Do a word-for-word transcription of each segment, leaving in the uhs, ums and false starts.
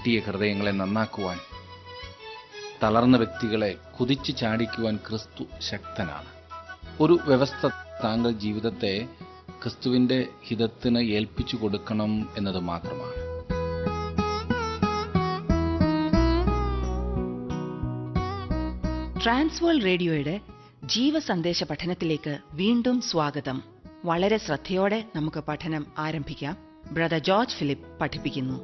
പൊട്ടിയ ഹൃദയങ്ങളെ നന്നാക്കുവാൻ, തളർന്ന വ്യക്തികളെ കുതിച്ചു ചാടിക്കുവാൻ ക്രിസ്തു ശക്തനാണ്. ഒരു വ്യവസ്ഥ താങ്കൾ ജീവിതത്തെ ക്രിസ്തുവിന്റെ ഹിതത്തിന് ഏൽപ്പിച്ചു കൊടുക്കണം എന്നത് മാത്രമാണ്. ട്രാൻസ്വേൾഡ് റേഡിയോയുടെ ജീവസന്ദേശ പഠനത്തിലേക്ക് വീണ്ടും സ്വാഗതം. വളരെ ശ്രദ്ധയോടെ നമുക്ക് പഠനം ആരംഭിക്കാം. ബ്രദർ ജോർജ് ഫിലിപ്പ് പഠിപ്പിക്കുന്നു.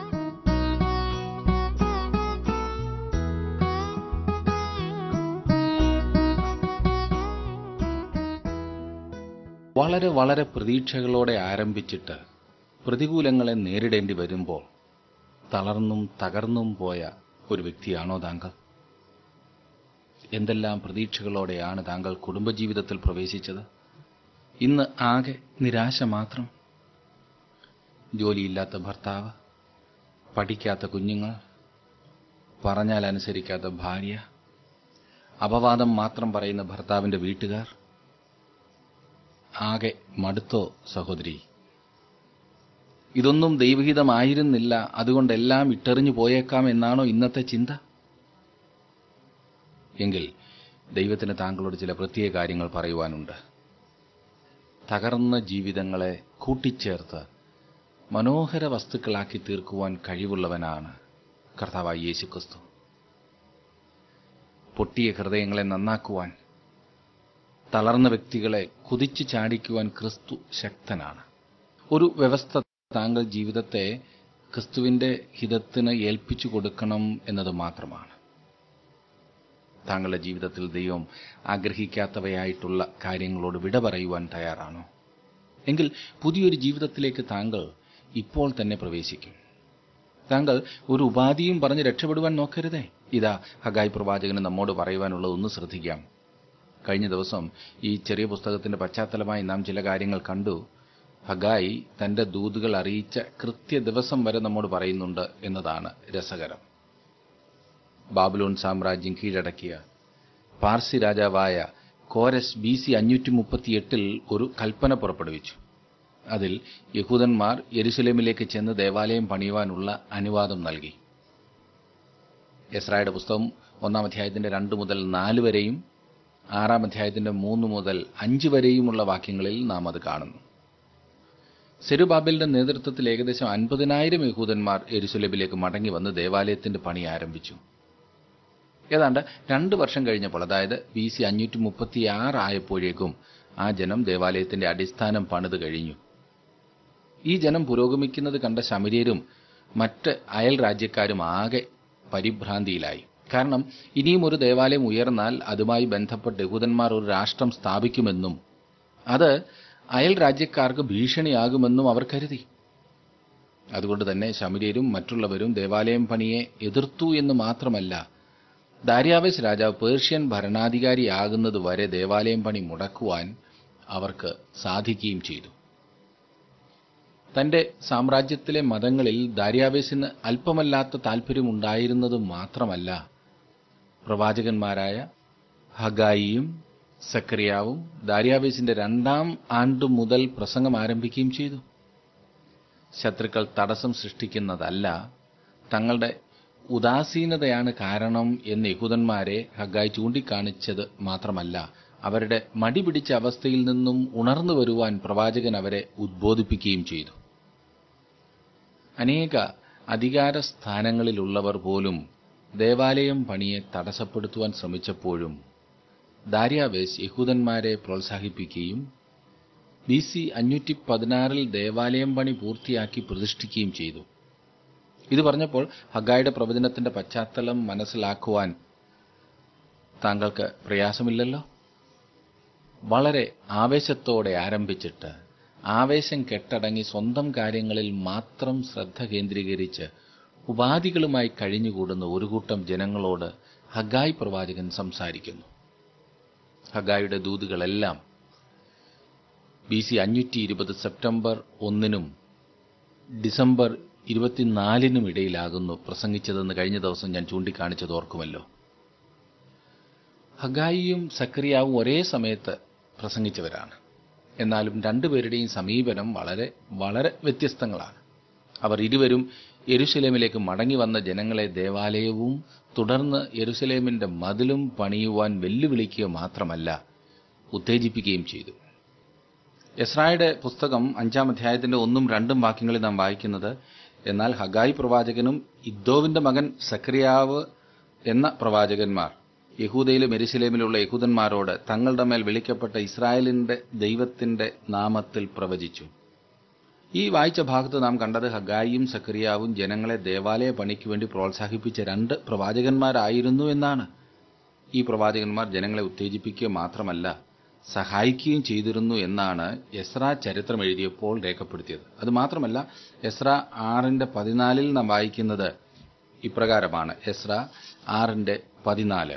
വളരെ വളരെ പ്രതീക്ഷകളോടെ ആരംഭിച്ചിട്ട് പ്രതികൂലങ്ങളെ നേരിടേണ്ടി വരുമ്പോൾ തളർന്നും തകർന്നും പോയ ഒരു വ്യക്തിയാണോ താങ്കൾ? എന്തെല്ലാം പ്രതീക്ഷകളോടെയാണ് താങ്കൾ കുടുംബജീവിതത്തിൽ പ്രവേശിച്ചത്? ഇന്ന് ആകെ നിരാശ മാത്രം. ജോലിയില്ലാത്ത ഭർത്താവ്, പഠിക്കാത്ത കുഞ്ഞുങ്ങൾ, പറഞ്ഞാൽ അനുസരിക്കാത്ത ഭാര്യ, അപവാദം മാത്രം പറയുന്ന ഭർത്താവിന്റെ വീട്ടുകാർ. ആകെ മടുത്തോ സഹോദരി? ഇതൊന്നും ദൈവഹിതമായിരുന്നില്ല, അതുകൊണ്ടെല്ലാം ഇട്ടെറിഞ്ഞു പോയേക്കാം എന്നാണോ ഇന്നത്തെ ചിന്ത? എങ്കിൽ ദൈവത്തിന് താങ്കളോട് ചില പ്രത്യേക കാര്യങ്ങൾ പറയുവാനുണ്ട്. തകർന്ന ജീവിതങ്ങളെ കൂട്ടിച്ചേർത്ത് മനോഹര വസ്തുക്കളാക്കി തീർക്കുവാൻ കഴിവുള്ളവനാണ് കർത്താവായ യേശുക്രിസ്തു. പൊട്ടിയ ഹൃദയങ്ങളെ നന്നാക്കുവാൻ, തളർന്ന വ്യക്തികളെ കുതിച്ചു ചാടിക്കുവാൻ ക്രിസ്തു ശക്തനാണ്. ഒരു വ്യവസ്ഥ താങ്കൾ ജീവിതത്തെ ക്രിസ്തുവിന്റെ ഹിതത്തിന് ഏൽപ്പിച്ചു കൊടുക്കണം എന്നത് മാത്രമാണ്. താങ്കളുടെ ജീവിതത്തിൽ ദൈവം ആഗ്രഹിക്കാത്തവയായിട്ടുള്ള കാര്യങ്ങളോട് വിട പറയുവാൻ തയ്യാറാണോ? എങ്കിൽ പുതിയൊരു ജീവിതത്തിലേക്ക് താങ്കൾ ഇപ്പോൾ തന്നെ പ്രവേശിക്കും. താങ്കൾ ഒരു ഉപാധിയും പറഞ്ഞ് രക്ഷപ്പെടുവാൻ നോക്കരുതേ. ഇതാ ഹഗായി പ്രവാചകന് നമ്മോട് പറയുവാനുള്ളത് ഒന്ന് ശ്രദ്ധിക്കാം. കഴിഞ്ഞ ദിവസം ഈ ചെറിയ പുസ്തകത്തിന്റെ പശ്ചാത്തലമായി നാം ചില കാര്യങ്ങൾ കണ്ടു. ഹഗായി തന്റെ ദൂതുകൾ അറിയിച്ച കൃത്യ ദിവസം വരെ നമ്മോട് പറയുന്നുണ്ട് എന്നതാണ് രസകരം. ബാബിലോൺ സാമ്രാജ്യം കീഴടക്കിയ പാർസി രാജാവായ കോരസ് ബി സി അഞ്ഞൂറ്റി മുപ്പത്തിയെട്ടിൽ ഒരു കൽപ്പന പുറപ്പെടുവിച്ചു. അതിൽ യഹൂദന്മാർ യെരുശലേമിലേക്ക് ചെന്ന് ദേവാലയം പണിയുവാനുള്ള അനുവാദം നൽകി. എസ്രായുടെ പുസ്തകം ഒന്നാം അധ്യായത്തിന്റെ രണ്ട് മുതൽ നാല് വരെയും ആറാം അധ്യായത്തിന്റെ മൂന്ന് മുതൽ അഞ്ച് വരെയുമുള്ള വാക്യങ്ങളിൽ നാം അത് കാണുന്നു. സെരുബാബേലിന്റെ നേതൃത്വത്തിൽ ഏകദേശം അൻപതിനായിരം യഹൂദന്മാർ യെരുശലേമിലേക്ക് മടങ്ങി വന്ന് ദേവാലയത്തിന്റെ പണി ആരംഭിച്ചു. ഏതാണ്ട് രണ്ട് വർഷം കഴിഞ്ഞപ്പോൾ, അതായത് ബി സി അഞ്ഞൂറ്റി മുപ്പത്തി ആറ് ആയപ്പോഴേക്കും ആ ജനം ദേവാലയത്തിന്റെ അടിസ്ഥാനം പണിത് കഴിഞ്ഞു. ഈ ജനം പുരോഗമിക്കുന്നത് കണ്ട ശമര്യരും മറ്റ് അയൽ രാജ്യക്കാരും ആകെ പരിഭ്രാന്തിയിലായി. കാരണം ഇനിയും ഒരു ദേവാലയം ഉയർന്നാൽ അതുമായി ബന്ധപ്പെട്ട് യഹൂദന്മാർ ഒരു രാഷ്ട്രം സ്ഥാപിക്കുമെന്നും അത് അയൽ രാജ്യക്കാർക്ക് ഭീഷണിയാകുമെന്നും അവർ കരുതി. അതുകൊണ്ട് തന്നെ ശമര്യരും മറ്റുള്ളവരും ദേവാലയം പണിയെ എതിർത്തു എന്ന് മാത്രമല്ല, ദാര്യാവേസ് രാജാവ് പേർഷ്യൻ ഭരണാധികാരിയാകുന്നത് വരെ ദേവാലയം പണി മുടക്കുവാൻ അവർക്ക് സാധിക്കുകയും ചെയ്തു. തന്റെ സാമ്രാജ്യത്തിലെ മതങ്ങളിൽ ദാര്യാവേസിന് അല്പമല്ലാത്ത താൽപര്യമുണ്ടായിരുന്നത് മാത്രമല്ല, പ്രവാചകന്മാരായ ഹഗായിയും സക്കറിയാവും ദാര്യാവേസിന്റെ രണ്ടാം ആണ്ടു മുതൽ പ്രസംഗം ആരംഭിക്കുകയും ചെയ്തു. ശത്രുക്കൾ തടസ്സം സൃഷ്ടിക്കുന്നതല്ല, തങ്ങളുടെ ഉദാസീനതയാണ് കാരണം എന്ന് യഹൂദന്മാരെ ഹഗായി ചൂണ്ടിക്കാണിച്ചത് മാത്രമല്ല, അവരുടെ മടി പിടിച്ച അവസ്ഥയിൽ നിന്നും ഉണർന്നു വരുവാൻ പ്രവാചകൻ അവരെ ഉദ്ബോധിപ്പിക്കുകയും ചെയ്തു. അനേക അധികാര സ്ഥാനങ്ങളിലുള്ളവർ പോലും ദേവാലയം പണിയെ തടസ്സപ്പെടുത്തുവാൻ ശ്രമിച്ചപ്പോഴും ദാര്യാവേസ് യഹൂദന്മാരെ പ്രോത്സാഹിപ്പിക്കുകയും ബി സി അഞ്ഞൂറ്റി പതിനാറിൽ ദേവാലയം പണി പൂർത്തിയാക്കി പ്രതിഷ്ഠിക്കുകയും ചെയ്തു. ഇത് പറഞ്ഞപ്പോൾ ഹഗായിയുടെ പ്രവചനത്തിന്റെ പശ്ചാത്തലം മനസ്സിലാക്കുവാൻ താങ്കൾക്ക് പ്രയാസമില്ലല്ലോ. വളരെ ആവേശത്തോടെ ആരംഭിച്ചിട്ട് ആവേശം കെട്ടടങ്ങി സ്വന്തം കാര്യങ്ങളിൽ മാത്രം ശ്രദ്ധ കേന്ദ്രീകരിച്ച് ഉപാധികളുമായി കഴിഞ്ഞുകൂടുന്ന ഒരു കൂട്ടം ജനങ്ങളോട് ഹഗായി പ്രവാചകൻ സംസാരിക്കുന്നു. ഹഗായിയുടെ ദൂതുകളെല്ലാം ബി സി അഞ്ഞൂറ്റി ഇരുപത് സെപ്റ്റംബർ ഒന്നിനും ഡിസംബർ ഇരുപത്തിനാലിനും ഇടയിലാകുന്നു പ്രസംഗിച്ചതെന്ന് കഴിഞ്ഞ ദിവസം ഞാൻ ചൂണ്ടിക്കാണിച്ചത് ഓർക്കുമല്ലോ. ഹഗായിയും സക്കറിയാവും ഒരേ സമയത്ത് പ്രസംഗിച്ചവരാണ്. എന്നാലും രണ്ടുപേരുടെയും സമീപനം വളരെ വളരെ വ്യത്യസ്തങ്ങളാണ്. അവർ ഇരുവരും യെരുശലേമിലേക്ക് മടങ്ങി വന്ന ജനങ്ങളെ ദേവാലയവും തുടർന്ന് യെരുശലേമിന്റെ മതിലും പണിയുവാൻ വെല്ലുവിളിക്കുക മാത്രമല്ല, ഉത്തേജിപ്പിക്കുകയും ചെയ്തു. എസ്രായുടെ പുസ്തകം അഞ്ചാം അധ്യായത്തിന്റെ ഒന്നും രണ്ടും വാക്യങ്ങളിൽ നാം വായിക്കുന്നത്, എന്നാൽ ഹഗായി പ്രവാചകനും ഇദ്ദോവിന്റെ മകൻ സക്രിയാവ് എന്ന പ്രവാചകന്മാർ യഹൂദയിലും യെരുശലേമിലുള്ള യഹൂദന്മാരോട് തങ്ങളുടെ മേൽ വിളിക്കപ്പെട്ട ഇസ്രായേലിന്റെ ദൈവത്തിന്റെ നാമത്തിൽ പ്രവചിച്ചു. ഈ വായിച്ച ഭാഗത്ത് നാം കണ്ടത് ഹഗായിയും സക്രിയാവും ജനങ്ങളെ ദേവാലയ പണിക്ക് വേണ്ടി പ്രോത്സാഹിപ്പിച്ച രണ്ട് പ്രവാചകന്മാരായിരുന്നു എന്നാണ്. ഈ പ്രവാചകന്മാർ ജനങ്ങളെ ഉത്തേജിപ്പിക്കുക മാത്രമല്ല, സഹായിക്കുകയും ചെയ്തിരുന്നു എന്നാണ് എസ്രാ ചരിത്രം എഴുതിയപ്പോൾ രേഖപ്പെടുത്തിയത്. അത് മാത്രമല്ല, എസ്രാ ആറിന്റെ പതിനാലിൽ നാം വായിക്കുന്നത് ഇപ്രകാരമാണ്. എസ്രാ ആറിന്റെ പതിനാല്,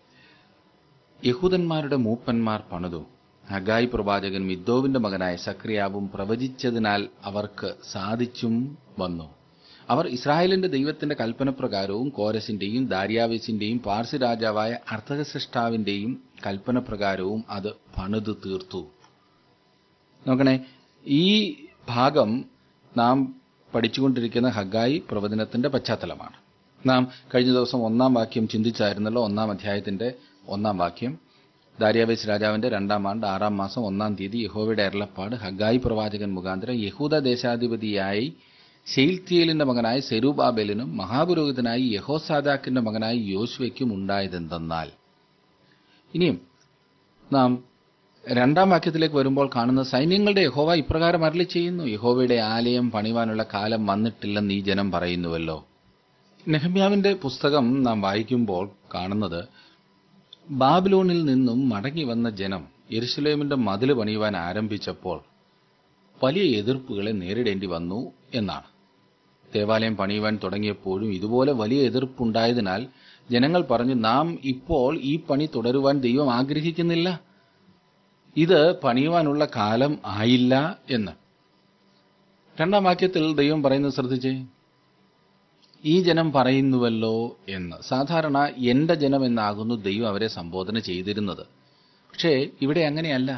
യഹൂദന്മാരുടെ മൂപ്പന്മാർ പണിതു, ഹഗായി പ്രവാചകനും ഇദ്ദോവിന്റെ മകനായ സക്രിയാവും പ്രവചിച്ചതിനാൽ അവർക്ക് സാധിച്ചും വന്നു. അവർ ഇസ്രായേലിന്റെ ദൈവത്തിന്റെ കൽപ്പനപ്രകാരവും കോരസിന്റെയും ദാര്യാവേസിന്റെയും പാർസി രാജാവായ അർത്തഹ്ശഷ്ടാവിന്റെയും കൽപ്പനപ്രകാരവും അത് പണിതു തീർത്തു. നോക്കണേ, ഈ ഭാഗം നാം പഠിച്ചുകൊണ്ടിരിക്കുന്ന ഹഗായി പ്രവചനത്തിന്റെ പശ്ചാത്തലമാണ്. നാം കഴിഞ്ഞ ദിവസം ഒന്നാം വാക്യം ചിന്തിച്ചായിരുന്നല്ലോ. ഒന്നാം അധ്യായത്തിന്റെ ഒന്നാം വാക്യം, ദാര്യാവേസ് രാജാവിന്റെ രണ്ടാം ആണ്ട് ആറാം മാസം ഒന്നാം തീയതി യഹോവയുടെ അരുളപ്പാട് ഹഗായി പ്രവാചകൻ മുഖാന്തരം യഹൂദ ദേശാധിപതിയായി ശെയൽത്തീയേലിന്റെ മകനായ സെരുബാബേലിനും മഹാപുരോഹിതനായി യഹോസാദാക്കിന്റെ മകനായി യോശുവയ്ക്കും ഉണ്ടായതെന്തെന്നാൽ. ഇനിയും നാം രണ്ടാം വാക്യത്തിലേക്ക് വരുമ്പോൾ കാണുന്ന, സൈന്യങ്ങളുടെ യഹോവ ഇപ്രകാരം അരുളി ചെയ്യുന്നു, യഹോവയുടെ ആലയം പണിവാനുള്ള കാലം വന്നിട്ടില്ലെന്ന് ഈ ജനം പറയുന്നുവല്ലോ. നെഹമ്യാവിന്റെ പുസ്തകം നാം വായിക്കുമ്പോൾ കാണുന്നത്, ബാബിലോണിൽ നിന്നും മടങ്ങി വന്ന ജനം യെരുശലേമിന്റെ മതില് പണിയുവാൻ ആരംഭിച്ചപ്പോൾ വലിയ എതിർപ്പുകളെ നേരിടേണ്ടി വന്നു എന്നാണ്. ദേവാലയം പണിയുവാൻ തുടങ്ങിയപ്പോഴും ഇതുപോലെ വലിയ എതിർപ്പുണ്ടായതിനാൽ ജനങ്ങൾ പറഞ്ഞു, നാം ഇപ്പോൾ ഈ പണി തുടരുവാൻ ദൈവം ആഗ്രഹിക്കുന്നില്ല, ഇത് പണിയുവാനുള്ള കാലം ആയില്ല എന്ന്. രണ്ടാം വാക്യത്തിൽ ദൈവം പറയുന്നത് ശ്രദ്ധിച്ചേ, ഈ ജനം പറയുന്നുവല്ലോ എന്ന്. സാധാരണ എന്റെ ജനം എന്നാകുന്നു ദൈവം അവരെ സംബോധന ചെയ്തിരുന്നത്. പക്ഷേ ഇവിടെ അങ്ങനെയല്ല.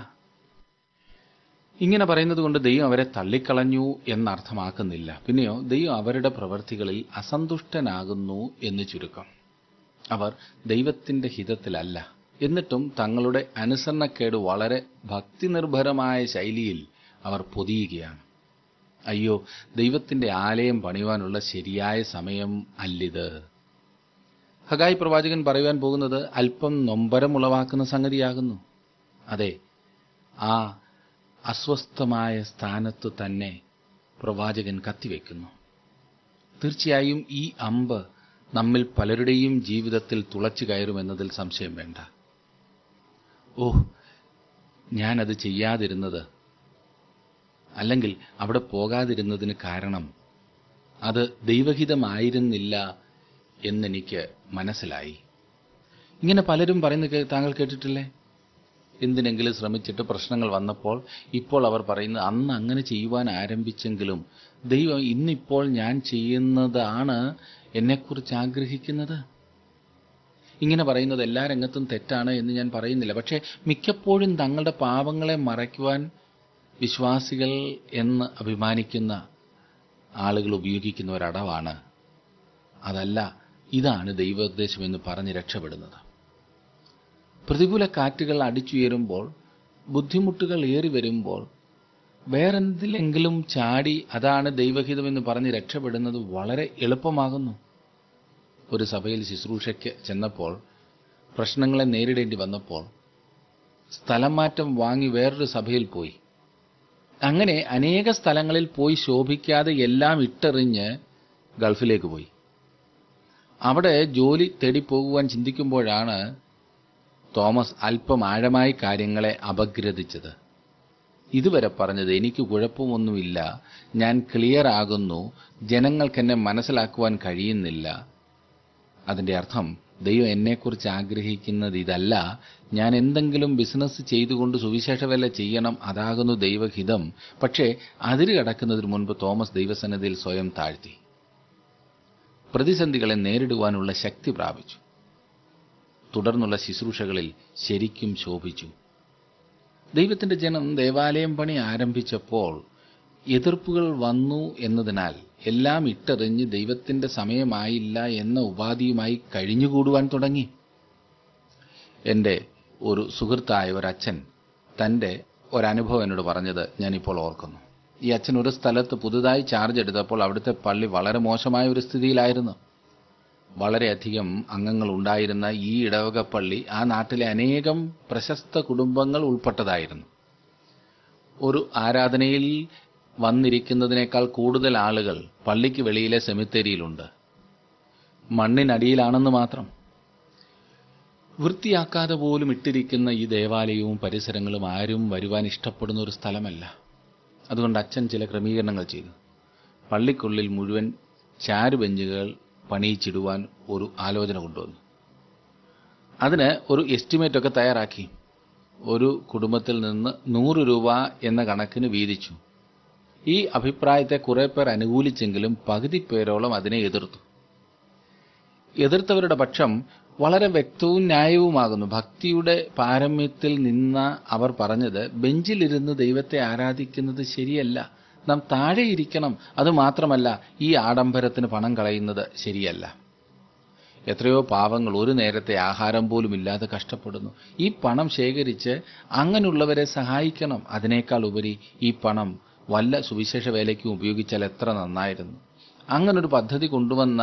ഇങ്ങനെ പറയുന്നത് കൊണ്ട് ദൈവം അവരെ തള്ളിക്കളഞ്ഞു എന്നർത്ഥമാക്കുന്നില്ല. പിന്നെയോ ദൈവം അവരുടെ പ്രവൃത്തികളിൽ അസന്തുഷ്ടനാകുന്നു എന്ന് ചുരുക്കം. അവർ ദൈവത്തിന്റെ ഹിതത്തിലല്ല, എന്നിട്ടും തങ്ങളുടെ അനുസരണക്കേട് വളരെ ഭക്തിനിർഭരമായ ശൈലിയിൽ അവർ പൊതിയുകയാണ്. അയ്യോ, ദൈവത്തിന്റെ ആലയം പണിയുവാനുള്ള ശരിയായ സമയം അല്ലിത്. ഹഗായി പ്രവാചകൻ പറയുവാൻ പോകുന്നത് അല്പം നൊമ്പരമുളവാക്കുന്ന സംഗതിയാകുന്നു. അതെ, ആ അസ്വസ്ഥമായ സ്ഥാനത്ത് തന്നെ പ്രവാചകൻ കത്തിവെക്കുന്നു. തീർച്ചയായും ഈ അമ്പ് നമ്മിൽ പലരുടെയും ജീവിതത്തിൽ തുളച്ചു കയറുമെന്നതിൽ സംശയം വേണ്ട. ഓ, ഞാനത് ചെയ്യാതിരുന്നത്, അല്ലെങ്കിൽ അവിടെ പോകാതിരുന്നതിന് കാരണം അത് ദൈവഹിതമായിരുന്നില്ല എന്നെനിക്ക് മനസ്സിലായി. ഇങ്ങനെ പലരും പറയുന്നത് താങ്കൾ കേട്ടിട്ടില്ലേ? എന്തിനെങ്കിലും ശ്രമിച്ചിട്ട് പ്രശ്നങ്ങൾ വന്നപ്പോൾ ഇപ്പോൾ അവർ പറയുന്നത്, അന്ന് അങ്ങനെ ചെയ്യുവാൻ ആരംഭിച്ചെങ്കിലും ദൈവം ഇന്നിപ്പോൾ ഞാൻ ചെയ്യുന്നതാണ് എന്നെക്കുറിച്ച് ആഗ്രഹിക്കുന്നത്. ഇങ്ങനെ പറയുന്നത് എല്ലാ രംഗത്തും തെറ്റാണ് എന്ന് ഞാൻ പറയുന്നില്ല. പക്ഷേ മിക്കപ്പോഴും തങ്ങളുടെ പാപങ്ങളെ മറയ്ക്കുവാൻ വിശ്വാസികൾ എന്ന് അഭിമാനിക്കുന്ന ആളുകൾ ഉപയോഗിക്കുന്ന ഒരടവാണ്, അതല്ല, ഇതാണ് ദൈവോദ്ദേശം എന്ന് പറഞ്ഞ് രക്ഷപ്പെടുന്നത്. പ്രതികൂല കാറ്റുകൾ അടിച്ചുയരുമ്പോൾ, ബുദ്ധിമുട്ടുകൾ ഏറി വരുമ്പോൾ വേറെന്തിലെങ്കിലും ചാടി അതാണ് ദൈവഹിതമെന്ന് പറഞ്ഞ് രക്ഷപ്പെടുന്നത് വളരെ എളുപ്പമാകുന്നു. ഒരു സഭയിൽ ശുശ്രൂഷയ്ക്ക് ചെന്നപ്പോൾ പ്രശ്നങ്ങളെ നേരിടേണ്ടി വന്നപ്പോൾ സ്ഥലം മാറ്റം വാങ്ങി വേറൊരു സഭയിൽ പോയി. അങ്ങനെ അനേക സ്ഥലങ്ങളിൽ പോയി ശോഭിക്കാതെ എല്ലാം ഇട്ടെറിഞ്ഞ് ഗൾഫിലേക്ക് പോയി. അവിടെ ജോലി തേടിപ്പോകുവാൻ ചിന്തിക്കുമ്പോഴാണ് തോമസ് അല്പം ആഴമായി കാര്യങ്ങളെ അപഗ്രഥിച്ചത്. ഇതുവരെ പറഞ്ഞത് എനിക്ക് കുഴപ്പമൊന്നുമില്ല, ഞാൻ ക്ലിയർ ആകുന്നു, ജനങ്ങൾക്കെന്നെ മനസ്സിലാക്കുവാൻ കഴിയുന്നില്ല. അതിന്റെ അർത്ഥം ദൈവം എന്നെക്കുറിച്ച് ആഗ്രഹിക്കുന്നത് ഇതല്ല, ഞാൻ എന്തെങ്കിലും ബിസിനസ് ചെയ്തുകൊണ്ട് സുവിശേഷവേല ചെയ്യണം, അതാകുന്നു ദൈവഹിതം. പക്ഷേ അതിര് കടക്കുന്നതിന് മുൻപ് തോമസ് ദൈവസന്നിധിയിൽ സ്വയം താഴ്ത്തി പ്രതിസന്ധികളെ നേരിടുവാനുള്ള ശക്തി പ്രാപിച്ചു. തുടർന്നുള്ള ശുശ്രൂഷകളിൽ ശരിക്കും ശോഭിച്ചു. ദൈവത്തിന്റെ ജനം ദേവാലയം പണി ആരംഭിച്ചപ്പോൾ എതിർപ്പുകൾ വന്നു എന്നതിനാൽ എല്ലാം ഇട്ടെറിഞ്ഞ് ദൈവത്തിന്റെ സമയമായില്ല എന്ന ഉപാധിയുമായി കഴിഞ്ഞുകൂടുവാൻ തുടങ്ങി. എൻ്റെ ഒരു സുഹൃത്തായ ഒരച്ഛൻ തൻ്റെ ഒരനുഭവം എന്നോട് പറഞ്ഞത് ഞാനിപ്പോൾ ഓർക്കുന്നു. ഈ അച്ഛൻ ഒരു സ്ഥലത്ത് പുതുതായി ചാർജ് എടുത്തപ്പോൾ അവിടുത്തെ പള്ളി വളരെ മോശമായ ഒരു സ്ഥിതിയിലായിരുന്നു. വളരെയധികം അംഗങ്ങൾ ഉണ്ടായിരുന്ന ഈ ഇടവക പള്ളി ആ നാട്ടിലെ അനേകം പ്രശസ്ത കുടുംബങ്ങൾ ഉൾപ്പെട്ടതായിരുന്നു. ഒരു ആരാധനയിൽ വന്നിരിക്കുന്നതിനേക്കാൾ കൂടുതൽ ആളുകൾ പള്ളിക്ക് വെളിയിലെ സെമിത്തേരിയിലുണ്ട്. മണ്ണിനടിയിലാണെന്ന് മാത്രം. വൃത്തിയാക്കാതെ പോലും ഇട്ടിരിക്കുന്ന ഈ ദേവാലയവും പരിസരങ്ങളും ആരും വരുവാൻ ഇഷ്ടപ്പെടുന്ന ഒരു സ്ഥലമല്ല. അതുകൊണ്ട് അച്ഛൻ ചില ക്രമീകരണങ്ങൾ ചെയ്തു. പള്ളിക്കുള്ളിൽ മുഴുവൻ ചാരുബെഞ്ചുകൾ പണിയിച്ചിടുവാൻ ഒരു ആലോചന കൊണ്ടുവന്നു. അതിന് ഒരു എസ്റ്റിമേറ്റ് ഒക്കെ തയ്യാറാക്കി. ഒരു കുടുംബത്തിൽ നിന്ന് നൂറ് രൂപ എന്ന കണക്കിന് വീതിച്ചു. ഈ അഭിപ്രായത്തെ കുറെ പേർ അനുകൂലിച്ചെങ്കിലും പകുതി പേരോളം അതിനെ എതിർത്തു. എതിർത്തവരുടെ പക്ഷം വളരെ വ്യക്തവും ന്യായവുമാകുന്നു. ഭക്തിയുടെ പാരമ്യത്തിൽ നിന്ന അവർ പറഞ്ഞത്, ബെഞ്ചിലിരുന്ന് ദൈവത്തെ ആരാധിക്കുന്നത് ശരിയല്ല, നാം താഴെ ഇരിക്കണം. അതുമാത്രമല്ല, ഈ ആഡംബരത്തിന് പണം കളയുന്നത് ശരിയല്ല. എത്രയോ പാവങ്ങൾ ഒരു നേരത്തെ ആഹാരം പോലും ഇല്ലാതെ കഷ്ടപ്പെടുന്നു. ഈ പണം ശേഖരിച്ച് അങ്ങനെയുള്ളവരെ സഹായിക്കണം. അതിനേക്കാൾ ഉപരി ഈ പണം വല്ല സുവിശേഷ വേലയ്ക്കും ഉപയോഗിച്ചാൽ എത്ര നന്നായിരുന്നു. അങ്ങനൊരു പദ്ധതി കൊണ്ടുവന്ന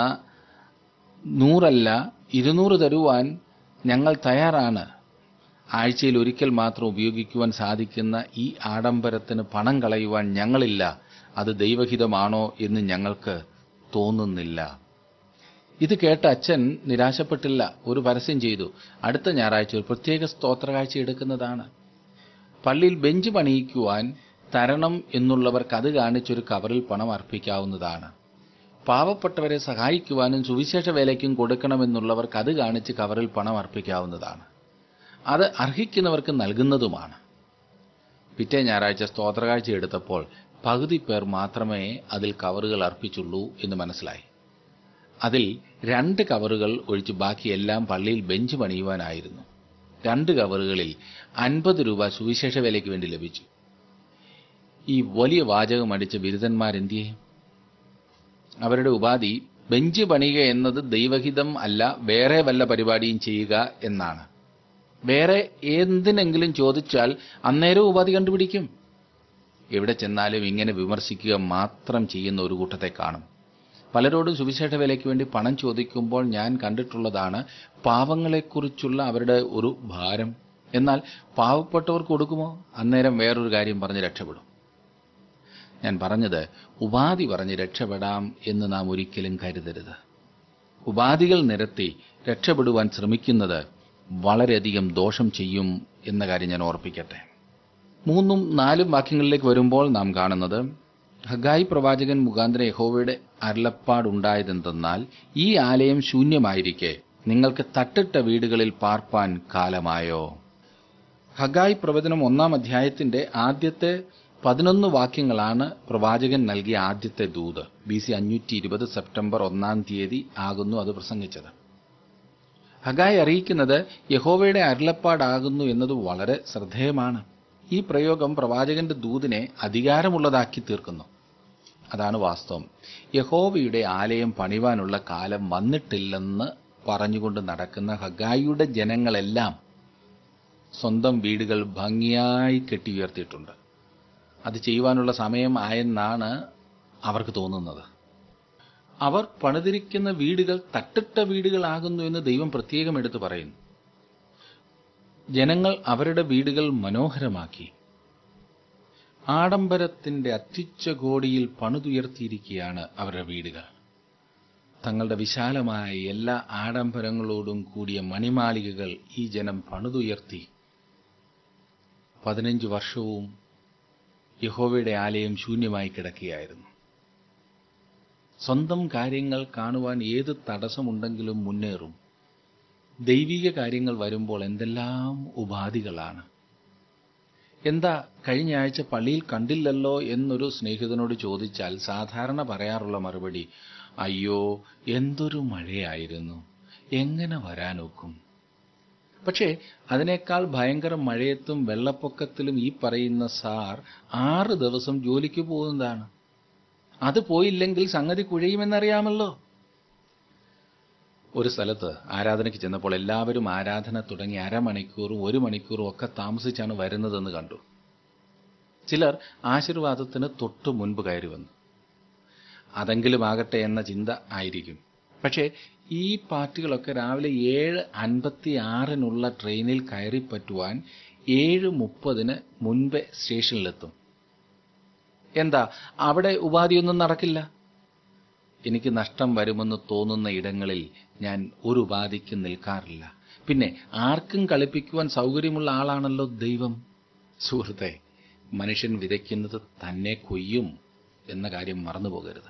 നൂറല്ല ഇരുന്നൂറ് തരുവാൻ ഞങ്ങൾ തയ്യാറാണ്. ആഴ്ചയിൽ ഒരിക്കൽ മാത്രം ഉപയോഗിക്കുവാൻ സാധിക്കുന്ന ഈ ആഡംബരത്തിന് പണം കളയുവാൻ ഞങ്ങളില്ല. അത് ദൈവഹിതമാണോ എന്ന് ഞങ്ങൾക്ക് തോന്നുന്നില്ല. ഇത് കേട്ട അച്ഛൻ നിരാശപ്പെട്ടില്ല. ഒരു പരസ്യം ചെയ്തു. അടുത്ത ഞായറാഴ്ച ഒരു പ്രത്യേക സ്തോത്രകാഴ്ച എടുക്കുന്നതാണ്. പള്ളിയിൽ ബെഞ്ച് പണിയിക്കുവാൻ തരണം എന്നുള്ളവർക്ക് അത് കാണിച്ചൊരു കവറിൽ പണം അർപ്പിക്കാവുന്നതാണ്. പാവപ്പെട്ടവരെ സഹായിക്കുവാനും സുവിശേഷ വേലയ്ക്കും കൊടുക്കണമെന്നുള്ളവർക്ക് അത് കാണിച്ച് കവറിൽ പണം അർപ്പിക്കാവുന്നതാണ്. അത് അർഹിക്കുന്നവർക്ക് നൽകുന്നതുമാണ്. പിറ്റേ ഞായറാഴ്ച സ്തോത്രകാഴ്ച എടുത്തപ്പോൾ പകുതി പേർ മാത്രമേ അതിൽ കവറുകൾ അർപ്പിച്ചുള്ളൂ എന്ന് മനസ്സിലായി. അതിൽ രണ്ട് കവറുകൾ ഒഴിച്ച് ബാക്കിയെല്ലാം പള്ളിയിൽ ബെഞ്ച് പണിയുവാനായിരുന്നു. രണ്ട് കവറുകളിൽ അൻപത് രൂപ സുവിശേഷ വേലയ്ക്ക് വേണ്ടി ലഭിച്ചു. ഈ വലിയ വാചകം അടിച്ച ബിരുദന്മാരെന്തിയെ? അവരുടെ ഉപാധി ബെഞ്ച് പണിയുക എന്നത് ദൈവഹിതം അല്ല, വേറെ വല്ല പരിപാടിയും ചെയ്യുക എന്നാണ്. വേറെ എന്തിനെങ്കിലും ചോദിച്ചാൽ അന്നേരം ഉപാധി കണ്ടുപിടിക്കും. എവിടെ ചെന്നാലും ഇങ്ങനെ വിമർശിക്കുക മാത്രം ചെയ്യുന്ന ഒരു കൂട്ടത്തെ കാണും. പലരോടും സുവിശേഷ വേലയ്ക്ക് വേണ്ടി പണം ചോദിക്കുമ്പോൾ ഞാൻ കണ്ടിട്ടുള്ളതാണ് പാവങ്ങളെക്കുറിച്ചുള്ള അവരുടെ ഒരു ഭാരം. എന്നാൽ പാവപ്പെട്ടവർക്ക് കൊടുക്കുമോ? അന്നേരം വേറൊരു കാര്യം പറഞ്ഞ് രക്ഷപ്പെടും. ഞാൻ പറഞ്ഞത്, ഉപാധി പറഞ്ഞ് രക്ഷപ്പെടാം എന്ന് നാം ഒരിക്കലും കരുതരുത്. ഉപാധികൾ നിരത്തി രക്ഷപ്പെടുവാൻ ശ്രമിക്കുന്നത് വളരെയധികം ദോഷം ചെയ്യും എന്ന കാര്യം ഞാൻ ഓർപ്പിക്കട്ടെ. മൂന്നും നാലും വാക്യങ്ങളിലേക്ക് വരുമ്പോൾ നാം കാണുന്നത്, ഹഗായി പ്രവാചകൻ മുഖാന്തരം യഹോവയുടെ അരുളപ്പാടുണ്ടായതെന്തെന്നാൽ, ഈ ആലയം ശൂന്യമായിരിക്കെ നിങ്ങൾക്ക് തട്ടിട്ട വീടുകളിൽ പാർപ്പാൻ കാലമായോ. ഹഗായി പ്രവചനം ഒന്നാം അധ്യായത്തിന്റെ ആദ്യത്തെ പതിനൊന്ന് വാക്യങ്ങളാണ് പ്രവാചകൻ നൽകിയ ആദ്യത്തെ ദൂത്. ബി സി അഞ്ഞൂറ്റി ഇരുപത് സെപ്റ്റംബർ ഒന്നാം തീയതി ആകുന്നു അത് പ്രസംഗിച്ചത്. ഹഗായി അറിയിക്കുന്നത് യഹോവയുടെ അരുളപ്പാടാകുന്നു എന്നത് വളരെ ശ്രദ്ധേയമാണ്. ഈ പ്രയോഗം പ്രവാചകന്റെ ദൂതിനെ അധികാരമുള്ളതാക്കി തീർക്കുന്നു. അതാണ് വാസ്തവം. യഹോവയുടെ ആലയം പണിവാനുള്ള കാലം വന്നിട്ടില്ലെന്ന് പറഞ്ഞുകൊണ്ട് നടക്കുന്ന ഹഗായിയുടെ ജനങ്ങളെല്ലാം സ്വന്തം വീടുകൾ ഭംഗിയായി കെട്ടിയുയർത്തിയിട്ടുണ്ട്. അത് ചെയ്യുവാനുള്ള സമയം ആയെന്നാണ് അവർക്ക് തോന്നുന്നത്. അവർ പണിതിരിക്കുന്ന വീടുകൾ തട്ടിട്ട വീടുകളാകുന്നു എന്ന് ദൈവം പ്രത്യേകം എടുത്തു പറയുന്നു. ജനങ്ങൾ അവരുടെ വീടുകൾ മനോഹരമാക്കി ആഡംബരത്തിന്റെ അത്യുച്ചകോടിയിൽ പണിതുയർത്തിയിരിക്കുകയാണ് അവരുടെ വീടുകൾ. തങ്ങളുടെ വിശാലമായ എല്ലാ ആഡംബരങ്ങളോടും കൂടിയ മണിമാളികകൾ ഈ ജനം പണിതുയർത്തി. പതിനഞ്ച് വർഷവും യഹോവയുടെ ആലയം ശൂന്യമായി കിടക്കുകയായിരുന്നു. സ്വന്തം കാര്യങ്ങൾ കാണുവാൻ ഏത് തടസ്സമുണ്ടെങ്കിലും മുന്നേറും. ദൈവിക കാര്യങ്ങൾ വരുമ്പോൾ എന്തെല്ലാം ഉപാധികളാണ്. എന്താ കഴിഞ്ഞ ആഴ്ച പള്ളിയിൽ കണ്ടില്ലല്ലോ എന്നൊരു സ്നേഹിതനോട് ചോദിച്ചാൽ സാധാരണ പറയാറുള്ള മറുപടി, അയ്യോ എന്തൊരു മഴയായിരുന്നു, എങ്ങനെ വരാനൊക്കും. പക്ഷേ അതിനേക്കാൾ ഭയങ്കര മഴയത്തും വെള്ളപ്പൊക്കത്തിലും ഈ പറയുന്ന സാർ ആറ് ദിവസം ജോലിക്ക് പോകുന്നതാണ്. അത് പോയില്ലെങ്കിൽ സംഗതി കുഴയുമെന്നറിയാമല്ലോ. ഒരു സ്ഥലത്ത് ആരാധനയ്ക്ക് ചെന്നപ്പോൾ എല്ലാവരും ആരാധന തുടങ്ങി അരമണിക്കൂറും ഒരു മണിക്കൂറും ഒക്കെ താമസിച്ചാണ് വരുന്നതെന്ന് കണ്ടു. ചിലർ ആശീർവാദത്തിന് തൊട്ടു മുൻപ് കയറി വന്നു. അതെങ്കിലും ആകട്ടെ എന്ന ചിന്ത ആയിരിക്കും. പക്ഷേ ഈ പാർട്ടികളൊക്കെ രാവിലെ ഏഴ് അൻപത്തി ആറിനുള്ള ട്രെയിനിൽ കയറി പറ്റുവാൻ ഏഴ് മുപ്പതിന് മുൻപേ സ്റ്റേഷനിലെത്തും. എന്താ അവിടെ ഉപാധിയൊന്നും നടക്കില്ല? എനിക്ക് നഷ്ടം വരുമെന്ന് തോന്നുന്ന ഇടങ്ങളിൽ ഞാൻ ഒരു ഉപാധിക്ക് നിൽക്കാറില്ല. പിന്നെ ആർക്കും കളിപ്പിക്കുവാൻ സൗകര്യമുള്ള ആളാണല്ലോ ദൈവം. സുഹൃത്തെ, മനുഷ്യൻ വിതയ്ക്കുന്നത് തന്നെ കൊയ്യും എന്ന കാര്യം മറന്നുപോകരുത്.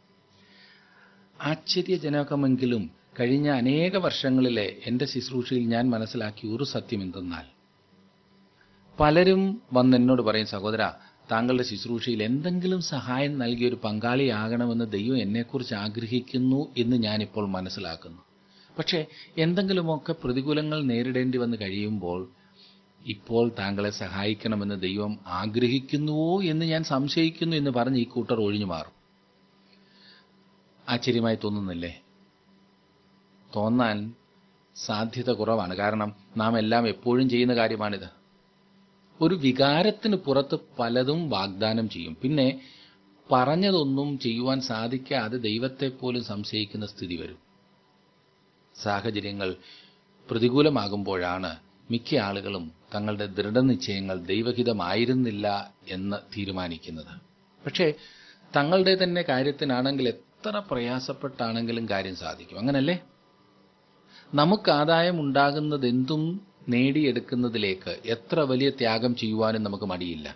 ആശ്ചര്യജനകമെങ്കിലും കഴിഞ്ഞ അനേക വർഷങ്ങളിലെ എൻ്റെ ശുശ്രൂഷയിൽ ഞാൻ മനസ്സിലാക്കിയ ഒരു സത്യം എന്തെന്നാൽ, പലരും വന്ന് എന്നോട് പറയും, സഹോദര, താങ്കളുടെ ശുശ്രൂഷയിൽ എന്തെങ്കിലും സഹായം നൽകിയ ഒരു പങ്കാളിയാകണമെന്ന് ദൈവം എന്നെക്കുറിച്ച് ആഗ്രഹിക്കുന്നു എന്ന് ഞാനിപ്പോൾ മനസ്സിലാക്കുന്നു. പക്ഷേ എന്തെങ്കിലുമൊക്കെ പ്രതികൂലങ്ങൾ നേരിടേണ്ടി വന്ന് കഴിയുമ്പോൾ ഇപ്പോൾ താങ്കളെ സഹായിക്കണമെന്ന് ദൈവം ആഗ്രഹിക്കുന്നുവോ എന്ന് ഞാൻ സംശയിക്കുന്നു എന്ന് പറഞ്ഞ് ഈ കൂട്ടർ ഒഴിഞ്ഞു മാറും. ആശ്ചര്യമായി തോന്നുന്നില്ലേ? തോന്നാൻ സാധ്യത കുറവാണ്. കാരണം നാം എല്ലാം എപ്പോഴും ചെയ്യുന്ന കാര്യമാണിത്. ഒരു വികാരത്തിന് പുറത്ത് പലതും വാഗ്ദാനം ചെയ്യും. പിന്നെ പറഞ്ഞതൊന്നും ചെയ്യുവാൻ സാധിക്കാതെ ദൈവത്തെ പോലും സംശയിക്കുന്ന സ്ഥിതി വരും. സാഹചര്യങ്ങൾ പ്രതികൂലമാകുമ്പോഴാണ് മിക്ക ആളുകളും തങ്ങളുടെ ദൃഢനിശ്ചയങ്ങൾ ദൈവഹിതമായിരുന്നില്ല എന്ന് തീരുമാനിക്കുന്നത്. പക്ഷേ തങ്ങളുടെ തന്നെ കാര്യത്തിനാണെങ്കിൽ എത്ര പ്രയാസപ്പെട്ടാണെങ്കിലും കാര്യം സാധിക്കും. അങ്ങനല്ലേ? നമുക്ക് ആദായം ഉണ്ടാകുന്നതെന്തും നേടിയെടുക്കുന്നതിലേക്ക് എത്ര വലിയ ത്യാഗം ചെയ്യുവാനും നമുക്ക് മടിയില്ല.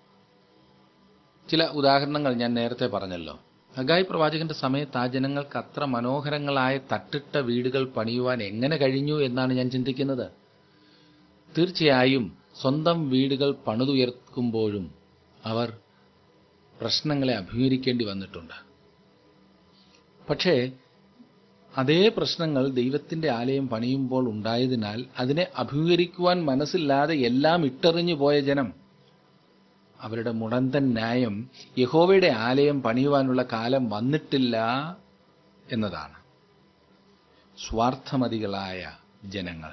ചില ഉദാഹരണങ്ങൾ ഞാൻ നേരത്തെ പറഞ്ഞല്ലോ. ഹഗായി പ്രവാചകന്റെ സമയത്ത് ആ ജനങ്ങൾക്ക് അത്ര മനോഹരങ്ങളായ തട്ടിട്ട വീടുകൾ പണിയുവാൻ എങ്ങനെ കഴിഞ്ഞു എന്നാണ് ഞാൻ ചിന്തിക്കുന്നത്. തീർച്ചയായും സ്വന്തം വീടുകൾ പണിതുയർക്കുമ്പോഴും അവർ പ്രശ്നങ്ങളെ അഭിമുഖീകരിക്കേണ്ടി വന്നിട്ടുണ്ട്. പക്ഷേ അതേ പ്രശ്നങ്ങൾ ദൈവത്തിന്റെ ആലയം പണിയുമ്പോൾ ഉണ്ടായതിനാൽ അതിനെ അഭിമുഖീകരിക്കുവാൻ മനസ്സില്ലാതെ എല്ലാം ഇട്ടെറിഞ്ഞു പോയ ജനം, അവരുടെ മുടന്തൻ ന്യായം യഹോവയുടെ ആലയം പണിയുവാനുള്ള കാലം വന്നിട്ടില്ല എന്നതാണ്. സ്വാർത്ഥമതികളായ ജനങ്ങൾ.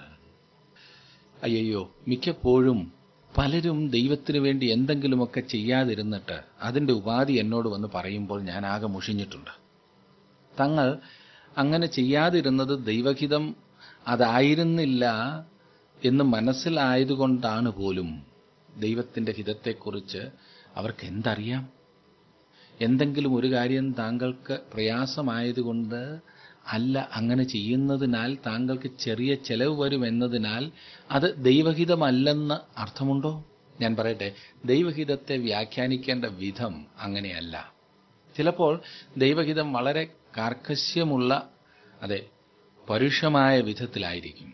അയ്യോ, മിക്കപ്പോഴും പലരും ദൈവത്തിനു വേണ്ടി എന്തെങ്കിലുമൊക്കെ ചെയ്യാതിരുന്നിട്ട് അതിന്റെ ഉപാധി എന്നോട് വന്ന് പറയുമ്പോൾ ഞാൻ ആകെ മുഷിഞ്ഞിട്ടുണ്ട്. തങ്ങൾ അങ്ങനെ ചെയ്യാതിരുന്നത് ദൈവഹിതം അതായിരുന്നില്ല എന്ന് മനസ്സിലായതുകൊണ്ടാണ് പോലും. ദൈവത്തിന്റെ ഹിതത്തെക്കുറിച്ച് അവർക്ക് എന്തറിയാം? എന്തെങ്കിലും ഒരു കാര്യം താങ്കൾക്ക് പ്രയാസമായതുകൊണ്ട് അല്ല അങ്ങനെ ചെയ്യുന്നതിനാൽ താങ്കൾക്ക് ചെറിയ ചെലവ് വരുമെന്നതിനാൽ അത് ദൈവഹിതമല്ലെന്ന് അർത്ഥമുണ്ടോ? ഞാൻ പറയട്ടെ, ദൈവഹിതത്തെ വ്യാഖ്യാനിക്കേണ്ട വിധം അങ്ങനെയല്ല. ചിലപ്പോൾ ദൈവഹിതം വളരെ കാർക്കശ്യമുള്ള, അതെ, പരുഷമായ വിധത്തിലായിരിക്കും.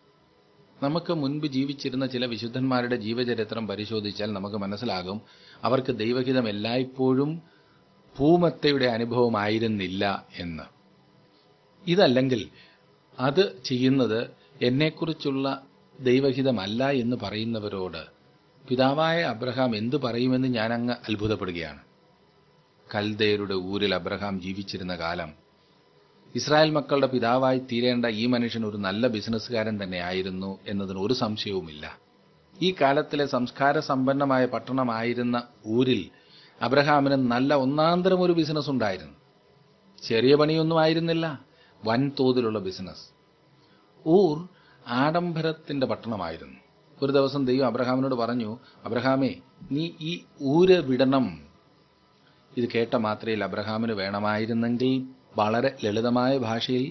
നമുക്ക് മുൻപ് ജീവിച്ചിരുന്ന ചില വിശുദ്ധന്മാരുടെ ജീവചരിത്രം പരിശോധിച്ചാൽ നമുക്ക് മനസ്സിലാകും അവർക്ക് ദൈവഹിതം എല്ലായ്പ്പോഴും പൂമത്തയുടെ അനുഭവമായിരുന്നില്ല എന്ന്. ഇതല്ലെങ്കിൽ അത് ചെയ്യുന്നത് എന്നെക്കുറിച്ചുള്ള ദൈവഹിതമല്ല എന്ന് പറയുന്നവരോട് പിതാവായ അബ്രഹാം എന്തു പറയുമെന്ന് ഞാനങ്ങ് അത്ഭുതപ്പെടുകയാണ്. കൽദയരുടെ ഊരിൽ അബ്രഹാം ജീവിച്ചിരുന്ന കാലം, ഇസ്രായേൽ മക്കളുടെ പിതാവായി തീരേണ്ട ഈ മനുഷ്യൻ ഒരു നല്ല ബിസിനസ്സുകാരൻ തന്നെയായിരുന്നു എന്നതിന് ഒരു സംശയവുമില്ല. ഈ കാലത്തിലെ സംസ്കാര സമ്പന്നമായ പട്ടണമായിരുന്ന ഊരിൽ അബ്രഹാമിന് നല്ല ഒന്നാന്തരം ഒരു ബിസിനസ് ഉണ്ടായിരുന്നു. ചെറിയ പണിയൊന്നും ആയിരുന്നില്ല, വൻതോതിലുള്ള ബിസിനസ്. ഊർ ആഡംബരത്തിന്റെ പട്ടണമായിരുന്നു. ഒരു ദിവസം ദൈവം അബ്രഹാമിനോട് പറഞ്ഞു, അബ്രഹാമേ, നീ ഈ ഊര് വിടണം. ഇത് കേട്ട മാത്രയിൽ അബ്രഹാമിന് വേണമായിരുന്നെങ്കിൽ വളരെ ലളിതമായ ഭാഷയിൽ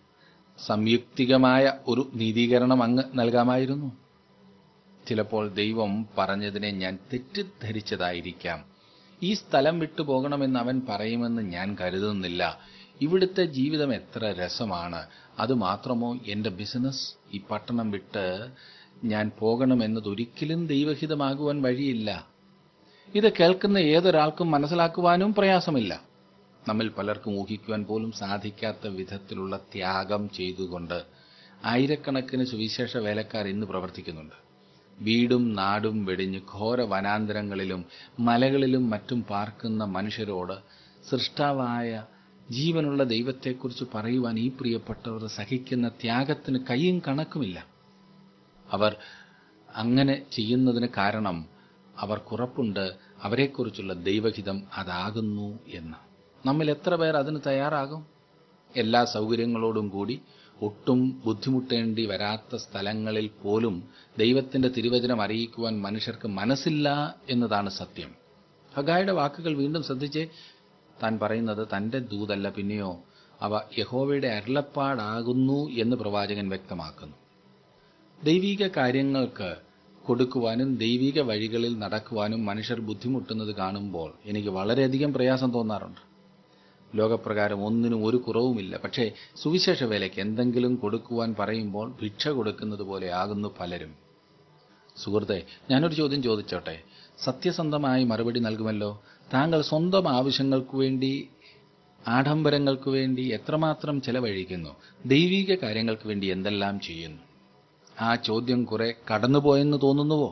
സംയുക്തികമായ ഒരു നീതീകരണം അങ്ങ് നൽകാമായിരുന്നു. ചിലപ്പോൾ ദൈവം പറഞ്ഞതിനെ ഞാൻ തെറ്റിദ്ധരിച്ചതായിരിക്കാം. ഈ സ്ഥലം വിട്ടു പോകണമെന്ന് അവൻ പറയുമെന്ന് ഞാൻ കരുതുന്നില്ല. ഇവിടുത്തെ ജീവിതം എത്ര രസമാണ്. അതുമാത്രമോ എന്റെ ബിസിനസ്? ഈ പട്ടണം വിട്ട് ഞാൻ പോകണമെന്നതൊരിക്കലും ദൈവഹിതമാകുവാൻ വഴിയില്ല. ഇത് കേൾക്കുന്ന ഏതൊരാൾക്കും മനസ്സിലാക്കുവാനും പ്രയാസമില്ല. നമ്മിൽ പലർക്കും ഊഹിക്കുവാൻ പോലും സാധിക്കാത്ത വിധത്തിലുള്ള ത്യാഗം ചെയ്തുകൊണ്ട് ആയിരക്കണക്കിന് സുവിശേഷ വേലക്കാർ ഇന്ന് പ്രവർത്തിക്കുന്നുണ്ട്. വീടും നാടും വെടിഞ്ഞ് ഘോര വനാന്തരങ്ങളിലും മലകളിലും മറ്റും പാർക്കുന്ന മനുഷ്യരോട് സൃഷ്ടാവായ ജീവനുള്ള ദൈവത്തെക്കുറിച്ച് പറയുവാൻ ഈ പ്രിയപ്പെട്ടവർ സഹിക്കുന്ന ത്യാഗത്തിന് കയ്യും കണക്കുമില്ല. അവർ അങ്ങനെ ചെയ്യുന്നതിന് കാരണം അവർക്കുറപ്പുണ്ട് അവരെക്കുറിച്ചുള്ള ദൈവഹിതം അതാകുന്നു എന്ന്. നമ്മിൽ എത്ര പേർ അതിന് തയ്യാറാകും? എല്ലാ സൗകര്യങ്ങളോടും കൂടി ഒട്ടും ബുദ്ധിമുട്ടേണ്ടി വരാത്ത സ്ഥലങ്ങളിൽ പോലും ദൈവത്തിന്റെ തിരുവചനം അറിയിക്കുവാൻ മനുഷ്യർക്ക് മനസ്സില്ല എന്നതാണ് സത്യം. ഹഗായിയുടെ വാക്കുകൾ വീണ്ടും ശ്രദ്ധിച്ചേ. താൻ പറയുന്നത് തന്റെ ദൂതല്ല, പിന്നെയോ അവ യഹോവയുടെ അരുളപ്പാടാകുന്നു എന്ന് പ്രവാചകൻ വ്യക്തമാക്കുന്നു. ദൈവിക കാര്യങ്ങൾക്ക് കൊടുക്കുവാനും ദൈവിക വഴികളിൽ നടക്കുവാനും മനുഷ്യർ ബുദ്ധിമുട്ടുന്നത് കാണുമ്പോൾ എനിക്ക് വളരെയധികം പ്രയാസം തോന്നാറുണ്ട്. ലോകപ്രകാരം ഒന്നിനും ഒരു കുറവുമില്ല. പക്ഷേ സുവിശേഷ വേലയ്ക്ക് എന്തെങ്കിലും കൊടുക്കുവാൻ പറയുമ്പോൾ ഭിക്ഷ കൊടുക്കുന്നത് പോലെ ആകുന്നു പലരും. സുഹൃത്തെ, ഞാനൊരു ചോദ്യം ചോദിച്ചോട്ടെ? സത്യസന്ധമായി മറുപടി നൽകുമല്ലോ. താങ്കൾ സ്വന്തം ആവശ്യങ്ങൾക്ക് വേണ്ടി, ആഡംബരങ്ങൾക്ക് വേണ്ടി എത്രമാത്രം ചെലവഴിക്കുന്നു? ദൈവിക കാര്യങ്ങൾക്ക് വേണ്ടി എന്തെല്ലാം ചെയ്യുന്നു? ആ ചോദ്യം കുറെ കടന്നുപോയെന്ന് തോന്നുന്നുവോ?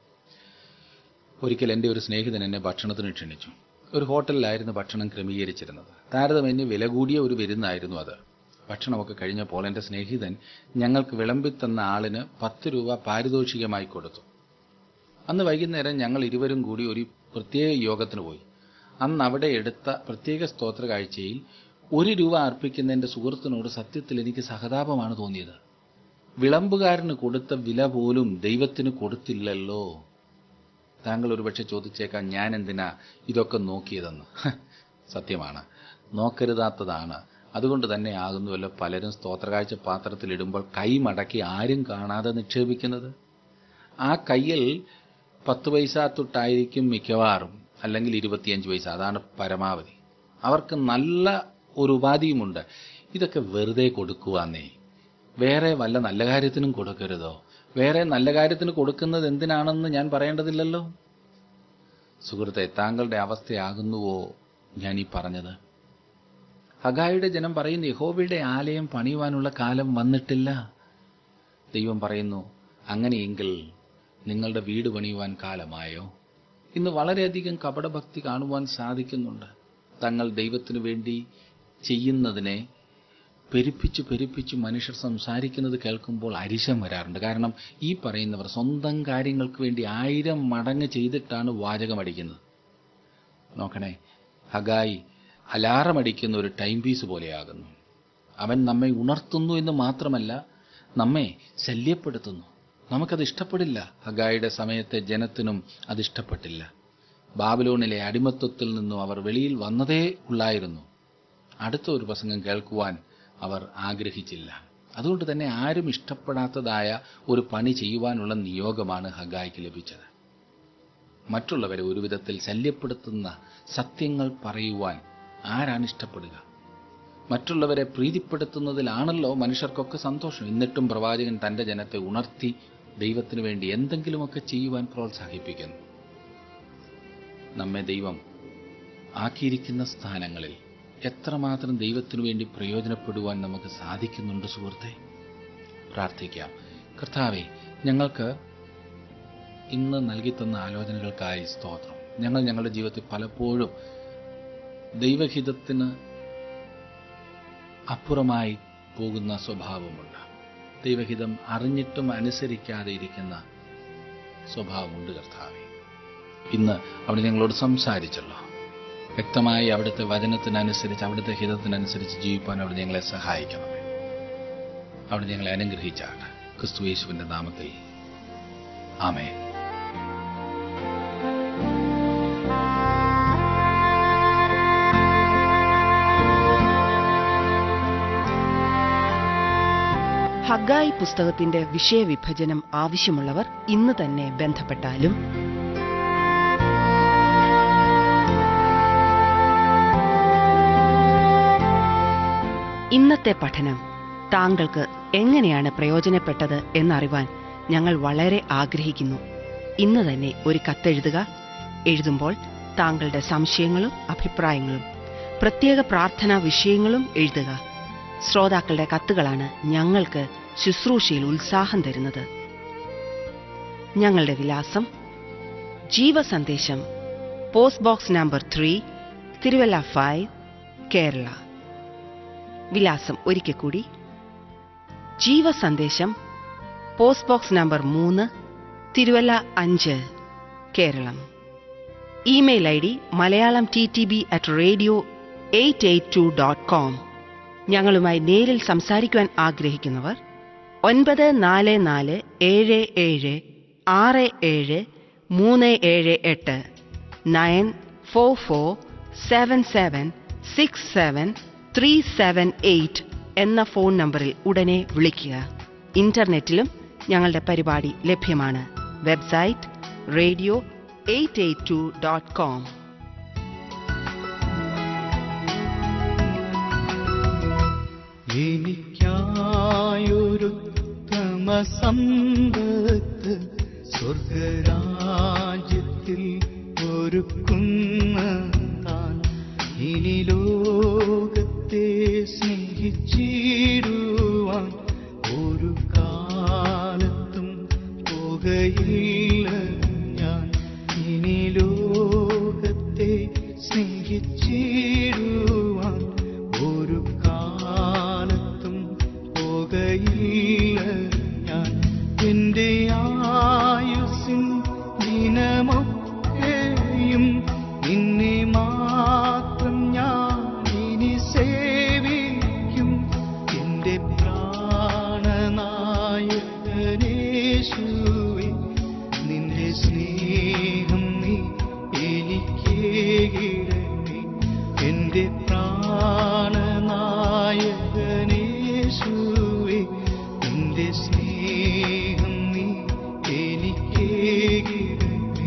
ഒരിക്കൽ എൻ്റെ ഒരു സ്നേഹിതൻ എന്നെ ഭക്ഷണത്തിന് ക്ഷണിച്ചു. ഒരു ഹോട്ടലിലായിരുന്നു ഭക്ഷണം ക്രമീകരിച്ചിരുന്നത്. താരതമ്യേന വില കൂടിയ ഒരു വിരുന്നായിരുന്നു അത്. ഭക്ഷണമൊക്കെ കഴിഞ്ഞപ്പോൾ എൻ്റെ സ്നേഹിതൻ ഞങ്ങൾക്ക് വിളമ്പിത്തന്ന ആളിന് പത്ത് രൂപ പാരിതോഷികമായി കൊടുത്തു. അന്ന് വൈകുന്നേരം ഞങ്ങൾ ഇരുവരും കൂടി ഒരു പ്രത്യേക യോഗത്തിന് പോയി. അന്ന് അവിടെ എടുത്ത പ്രത്യേക സ്തോത്ര കാഴ്ചയിൽ ഒരു രൂപ അർപ്പിക്കുന്ന എൻ്റെ സുഹൃത്തിനോട് സത്യത്തിൽ എനിക്ക് സഹതാപമാണ് തോന്നിയത്. വിളമ്പുകാരന് കൊടുത്ത വില പോലും ദൈവത്തിന് കൊടുത്തില്ലല്ലോ. താങ്കൾ ഒരുപക്ഷെ ചോദിച്ചേക്കാം, ഞാൻ എന്തിനാ ഇതൊക്കെ നോക്കിയതെന്ന്. സത്യമാണ്, നോക്കരുതാത്തതാണ്. അതുകൊണ്ട് തന്നെ ആകുന്നുവല്ലോ പലരും സ്തോത്രകാഴ്ച പാത്രത്തിലിടുമ്പോൾ കൈ മടക്കി ആരും കാണാതെ നിക്ഷേപിക്കുന്നത്. ആ കയ്യിൽ പത്ത് പൈസ തൊട്ടായിരിക്കും മിക്കവാറും, അല്ലെങ്കിൽ ഇരുപത്തിയഞ്ച് പൈസ, അതാണ് പരമാവധി. അവർക്ക് നല്ല ഒരു ഉപാധിയുമുണ്ട്, ഇതൊക്കെ വെറുതെ കൊടുക്കുവാന്നേ, വേറെ വല്ല നല്ല കാര്യത്തിനും കൊടുക്കരുതോ? വേറെ നല്ല കാര്യത്തിന് കൊടുക്കുന്നത് എന്തിനാണെന്ന് ഞാൻ പറയേണ്ടതില്ലല്ലോ. സുഹൃത്തെ, താങ്കളുടെ അവസ്ഥയാകുന്നുവോ ഞാൻ ഈ പറഞ്ഞത്? ഹഗായിയുടെ ജനം പറയുന്നു, യഹോവയുടെ ആലയം പണിയുവാനുള്ള കാലം വന്നിട്ടില്ല. ദൈവം പറയുന്നു, അങ്ങനെയെങ്കിൽ നിങ്ങളുടെ വീട് പണിയുവാൻ കാലമായോ? ഇന്ന് വളരെയധികം കപടഭക്തി കാണുവാൻ സാധിക്കുന്നുണ്ട്. തങ്ങൾ ദൈവത്തിനു വേണ്ടി ചെയ്യുന്നതിനെ പെരുപ്പിച്ചു പെരുപ്പിച്ചു മനുഷ്യർ സംസാരിക്കുന്നത് കേൾക്കുമ്പോൾ അരിശം വരാറുണ്ട്. കാരണം ഈ പറയുന്നവർ സ്വന്തം കാര്യങ്ങൾക്ക് വേണ്ടി ആയിരം മടങ്ങ് ചെയ്തിട്ടാണ് വാചകമടിക്കുന്നത്. നോക്കണേ, ഹഗായി അലാറം അടിക്കുന്ന ഒരു ടൈം പീസ് പോലെയാകുന്നു. അവൻ നമ്മെ ഉണർത്തുന്നു എന്ന് മാത്രമല്ല, നമ്മെ ശല്യപ്പെടുത്തുന്നു. നമുക്കത് ഇഷ്ടപ്പെടില്ല. ഹഗായിയുടെ സമയത്തെ ജനത്തിനും അതിഷ്ടപ്പെട്ടില്ല. ബാബിലോണിലെ അടിമത്വത്തിൽ നിന്നും അവർ വെളിയിൽ വന്നതേ ഉള്ളായിരുന്നു. അടുത്ത ഒരു പ്രസംഗം കേൾക്കുവാൻ അവർ ആഗ്രഹിച്ചില്ല. അതുകൊണ്ട് തന്നെ ആരും ഇഷ്ടപ്പെടാത്തതായ ഒരു പണി ചെയ്യുവാനുള്ള നിയോഗമാണ് ഹഗായിക്ക് ലഭിച്ചത്. മറ്റുള്ളവരെ ഒരു വിധത്തിൽ ശല്യപ്പെടുത്തുന്ന സത്യങ്ങൾ പറയുവാൻ ആരാണ് ഇഷ്ടപ്പെടുക? മറ്റുള്ളവരെ പ്രീതിപ്പെടുത്തുന്നതിലാണല്ലോ മനുഷ്യർക്കൊക്കെ സന്തോഷം. എന്നിട്ടും പ്രവാചകൻ തന്റെ ജനത്തെ ഉണർത്തി ദൈവത്തിനു വേണ്ടി എന്തെങ്കിലുമൊക്കെ ചെയ്യുവാൻ പ്രോത്സാഹിപ്പിക്കുന്നു. നമ്മെ ദൈവം ആക്കിയിരിക്കുന്ന സ്ഥാനങ്ങളിൽ എത്രമാത്രം ദൈവത്തിനു വേണ്ടി പ്രയോജനപ്പെടുവാൻ നമുക്ക് സാധിക്കുന്നുണ്ട് സുഹൃത്തെ? പ്രാർത്ഥിക്കാം. കർത്താവേ, ഞങ്ങൾക്ക് ഇന്ന് നൽകിത്തന്ന ആലോചനകൾക്കായി സ്തോത്രം. ഞങ്ങൾ ഞങ്ങളുടെ ജീവിതത്തിൽ പലപ്പോഴും ദൈവഹിതത്തിന് അപ്പുറമായി പോകുന്ന സ്വഭാവമുണ്ട്. ദൈവഹിതം അറിഞ്ഞിട്ടും അനുസരിക്കാതെ ഇരിക്കുന്ന സ്വഭാവമുണ്ട് കർത്താവേ. ഇന്ന് അവിടെ ഞങ്ങളോട് സംസാരിച്ചല്ലോ. വ്യക്തമായി അവിടുത്തെ വചനത്തിനനുസരിച്ച്, അവിടുത്തെ ഹിതത്തിനനുസരിച്ച് ജീവിപ്പാൻ അവിടെ ഞങ്ങളെ സഹായിക്കണമേ. അവിടെ ഞങ്ങളെ അനുഗ്രഹിച്ചാട്ടെ. ക്രിസ്തു യേശുവിന്റെ നാമത്തിൽ ആമേൻ. ഹഗായി പുസ്തകത്തിന്റെ വിഷയവിഭജനം ആവശ്യമുള്ളവർ ഇന്ന് തന്നെ ബന്ധപ്പെട്ടാലും ഇന്നത്തെ പഠനം താങ്കൾക്ക് എങ്ങനെയാണ് പ്രയോജനപ്പെട്ടത് എന്നറിവാൻ ഞങ്ങൾ വളരെ ആഗ്രഹിക്കുന്നു. ഇന്ന് തന്നെ ഒരു കത്തെഴുതുക. എഴുതുമ്പോൾ താങ്കളുടെ സംശയങ്ങളും അഭിപ്രായങ്ങളും പ്രത്യേക പ്രാർത്ഥനാ വിഷയങ്ങളും എഴുതുക. ശ്രോതാക്കളുടെ കത്തുകളാണ് ഞങ്ങൾക്ക് ശുശ്രൂഷയിൽ ഉത്സാഹം തരുന്നത്. ഞങ്ങളുടെ വിലാസം: ജീവസന്ദേശം, post box number three, Thiruvalla five, Kerala. വിലാസം ഒരിക്കൽ കൂടി: ജീവസന്ദേശം, പോസ്റ്റ് ബോക്സ് നമ്പർ മൂന്ന്, തിരുവല്ല അഞ്ച്, Kerala. Email I D Malayalam T T B at radio eight eight two dot com. ഞങ്ങളുമായി നേരിൽ സംസാരിക്കുവാൻ ആഗ്രഹിക്കുന്നവർ ഒൻപത് നാല് നാല് ഏഴ് ഏഴ് ആറ് ഏഴ് മൂന്ന് ഏഴ് എട്ട് nine four four seven seven six seven three seven eight എന്ന ഫോൺ നമ്പറിൽ ഉടനെ വിളിക്കുക. ഇന്റർനെറ്റിലും ഞങ്ങളുടെ പരിപാടി ലഭ്യമാണ്. Website radio eight eight two dot com. എനിക്കായൊരുത്തമ സമ്പത്ത് സ്വർഗരാജ്യത്തിൽ ഒരുക്കുന്ന താൻ ഇനി ലോകത്തെ സ്നേഹിച്ചിടുവാൻ ഒരു കാലത്തും പോകയില്ല ഞാൻ. ഇനി ലോകത്തെ സ്നേഹിച്ചിടുവാൻ ഒരു കാലത്തും പോകയില്ല ഞാൻ. എന്റെ ആയുസ്സിൻ ദിനമൊക്കെയും നിന്നെ മാത്രം ഞാൻ ഇനി സേവിക്കും. എന്റെ പ്രാണനായകനേശുവേ, നിന്റെ സ്നേഹം നീ എനിക്കേകിടണേ. എന്റെ പ്രാണനായകനേശുവേ, നിന്റെ സ്നേഹം നീ എനിക്കേകിടണേ.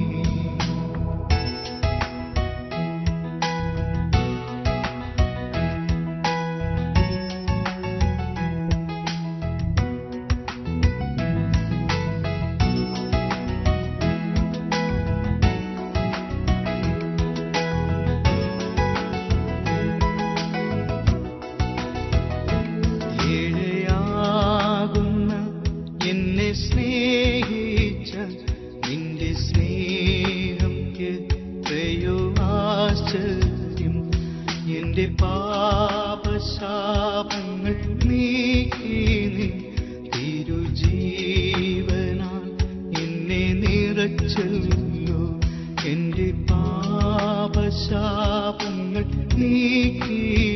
ഏഴയാകുന്ന എന്നെ സ്നേഹിച്ച നിന്റെ സ്നേഹം എത്രയോ ആശ്ചര്യം. എന്റെ പാപശാപങ്ങൾ നീക്കി നീ തിരുജീവനാൽ എന്നെ നിറച്ചല്ലോ. എന്റെ പാപശാപങ്ങൾ നീക്കി